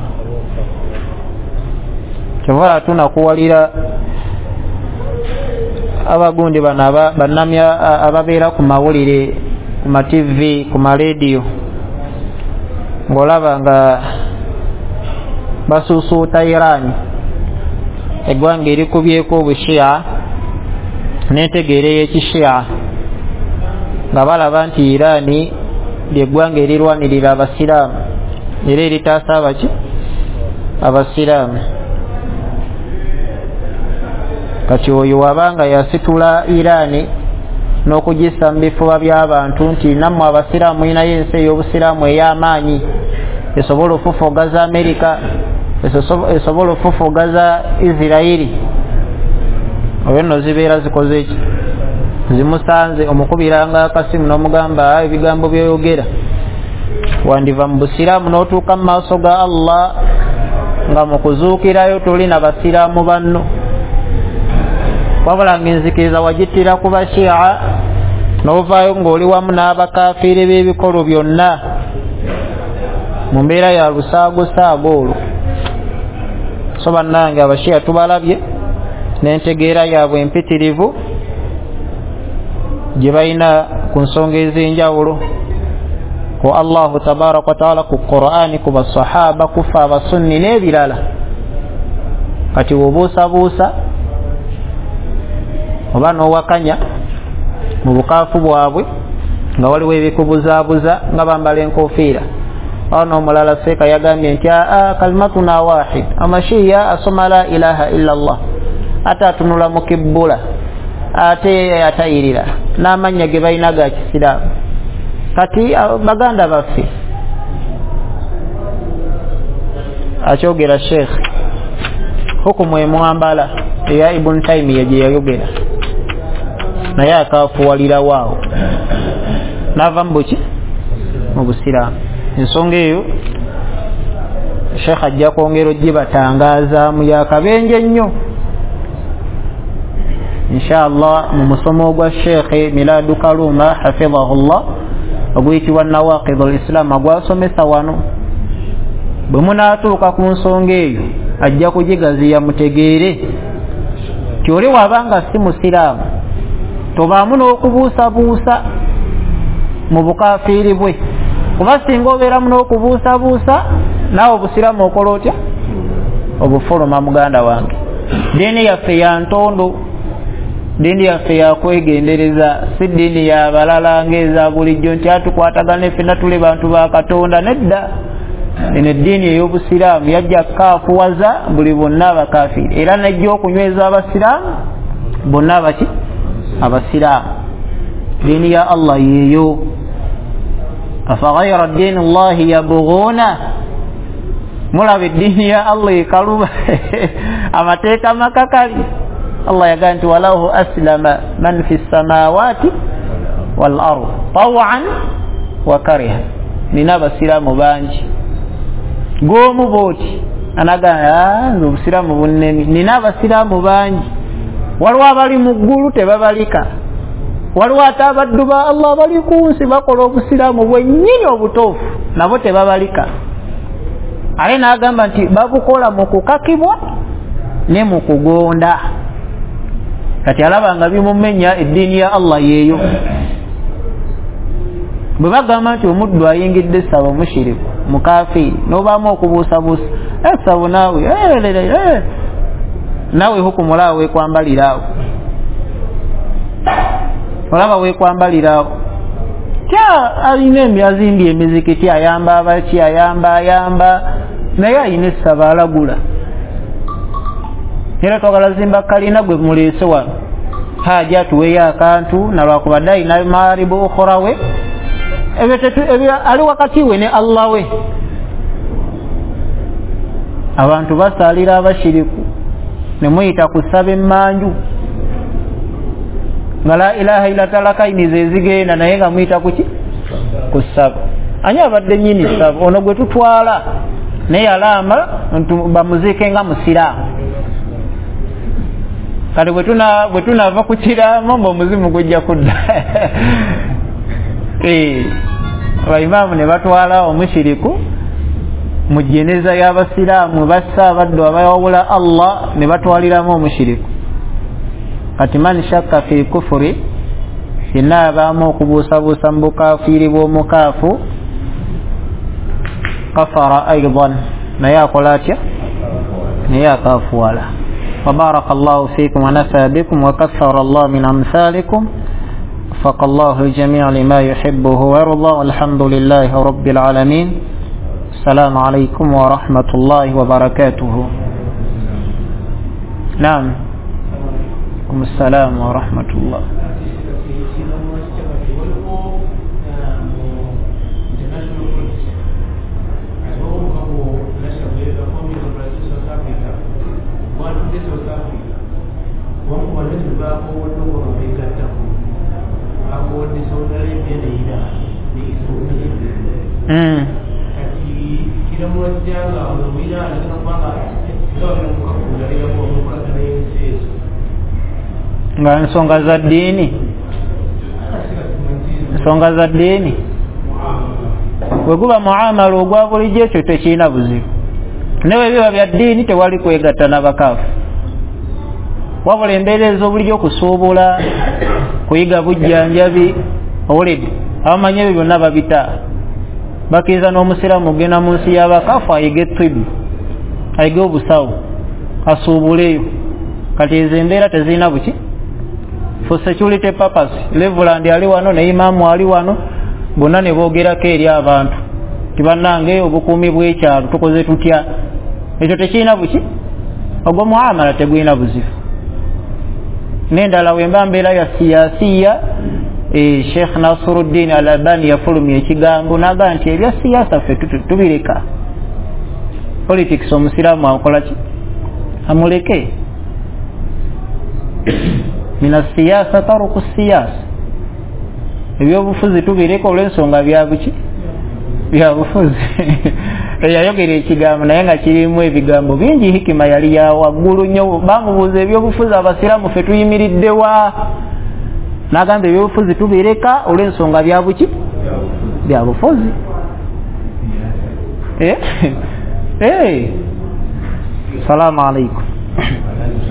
kyovala tunakuwalira abagundi bano bannamya ababeera ku mawulire ku ma TV ku ma radio ng'olaba nga basuusuuta Iran eggwanga erikubyeko obushia n'entegeera ey'ekishia nga balaba nti Irani lyeggwanga erirwanirira abasiraamu era eritaasa abasiraamu kati oyo wabanga yasitula Irani n'okugissa mu bifuba by'abantu nti nammwe abasiraamu inayo ensi ey'obusiraamu ey'amaanyi esobola okufufugaza Amerika esobola okufufugaza Isirairi oyo nno zibeera zikoze eki zimusanze omukubiranga akasimu n'omugamba ebigambo byoyogera wandiva mu busiraamu n'otuuka mu maaso ga Allah nga mu kuzuukirayo tuli na basiraamu banno wabula ng'enzikiriza wagittira ku bashia n'ovaayo ng'oli wamu n'abakafiiri b'ebikolo byonna mu mbeera ya lusaagosaago olwo so bannange abashia tubalabye n'entegeera yaabwe empitirivu gye balina ku nsonga ez'enjawulo ku Allahu tabaraka wa taala ku Qur'ani ku basahaba kufa abasunni n'ebirala kati wobuusabuusa oba n'owakanya mu bukaafu bwabwe nga waliwo ebikubuzaabuza nga bambala enkofiira awo n'omulala seeka yagambye nti kalimatuna wahid amashiya asoma la ilaha illa Allah ate atunula mu kibbula ate atayirira n'amannya ge balina ga kisiraamu kati baganda baffe akyogera Sheikh hukumu emwambala eya Ibn Taymiyyah gye yayogera naye akaafuwalirawo awo n'ava mu buki mu busiraamu ensonga eyo Sheikh ajja kwongera ogibatangazaamu yakabenje nnyo inshallah mu musomo gwa Sheikh Miladu Kaluma hafidhahullah oguyitibwa Nawaqidul Islam agwasomesa wano bwe munaatuuka ku nsonga eyo ajja kugigaziya mutegeere kyoli wabanga si musiraamu tobaamu n'okubuusabuusa mu bukafiiri bwe kuba singa obeeramu n'okubuusabuusa naawe obusiraamu okola otya obufuluma muganda wange diini yaffe ya ntondo diini yaffe yakwegendereza si diini yabalala ng'eza bulijjo nti atukwatagana ffenna tuli bantu ba Katonda nedda eno eddiini ey'obusiraamu yajja kaafuwaza buli bonna abakafiiri era najja okunyweza abasiraamu bonna abaki abasiraamu dini ya Allah yeyo. Afaghayra dini Allahi yabghuna, mulabe dini ya Allah ikaluba amateeka makakali. Allah yagamba nti walahu aslama man fi samawati wal ard taw'an wa kariha. Nina abasiraamu bangi gomu boti anaga obusiraamu bunnemi. Nina abasiraamu bangi, waliwo abali mu ggulu tebabalika, waliwo ate abaddu ba Allah bali ku nsi bakola obusiraamu bwennyini obutuufu nabo tebabalika. Ale n'agamba nti babukola mu kukakibwa ne mu kugonda. Kati alaba nga bimumenya eddiini ya Allah yeeyo. Bwe bagamba nti omuddu ayingidde essabo mushiriku mukafiiri n'obaamu okubuusabuusa essabo naawe hukumulaawo weekwambaliraawo, olaba weekwambaliraawo. Kya alina azimbye emizikiti ayamba abaki ayamba naye ayina essabo alagula. Era twagala zimba kalina gwe muleese wano haja tuweyo akantu nalwakubadde ayina maaribu okhorawe ebyo ali wakati we ne Allah we. Abantu basalira abashiriku ne muyita kusaba emmanju nga la ilaha illa talakainiza ezigenda naye nga muyita kuki kusaba. Ani abadde nnyini saba? Ono gwe tutwala naye alama bamuziike nga musiraamu. Kale bwe tunava ku kiraamo ng'omuzimu gujja kudda. Abaimaamu ne batwala omushiriku mu jeneza y'abasiraamu bassa abaddu abayawula Allah ne batwaliramu omushiriku. Kati man shakka fi kufuri, yenna abaamu okubuusabuusa mu bukafiiri bw'omukaafu kafara aidan, naye akola atya? Naye akaafuwala. وبارك الله فيكم ونفع بكم وكثر الله من أمثالكم وفق الله الجميع لما يحبه ويرضى والحمد لله رب العالمين. السلام عليكم ورحمة الله وبركاته. نعم. السلام ورحمة الله. Nga ensonga za ddiini, ensonga za ddiini bwe guba muamala ogwa bulijjo ekyo tekirina buzibu. Naye biba bya ddiini tewali kwegatta n'abakaafu, wabula embeera ez'obulijjo okusuubula, kuyiga bujjanjabi, owulidde abamanyi ebyo byonna babita. Bakiriza n'omusiraamu ogenda mu nsi y'abakaafu ayige tibbu, ayige obusawo, asuubuleyo. Kati ezo embeera tezirina buki? For security purpose, Reverend ali wano ne imaamu ali wano, bonna ne boogerako eri abantu tibannange obukuumi bw'ekyalo tukoze tutya. Ekyo tekirina buki? Ogwo muamala tegulina buzibu. N'endala wemba mbeera ya siyasiya, Sheikh Nasiruddin Al-Albani yafulumya ekigambo n'agamba nti ebya siyasa ffe tubireka. Politics omusiraamu akola ki? Amuleke. Mina siyasa taruku siyasa. Ebyobufuzi tubireka olw'ensonga bya buki? Bya bufuzi. Yayogera ekigambo naye nga kirimu ebigambo bingi, hikima yali ya waggulu nnyo. Bamubuuza ebyobufuzi abasiraamu ffe tuyimiriddewa? N'agamba ebyobufuzi tubireka olw'ensonga bya buki? Bya bufuzi. Salaamu alaikum.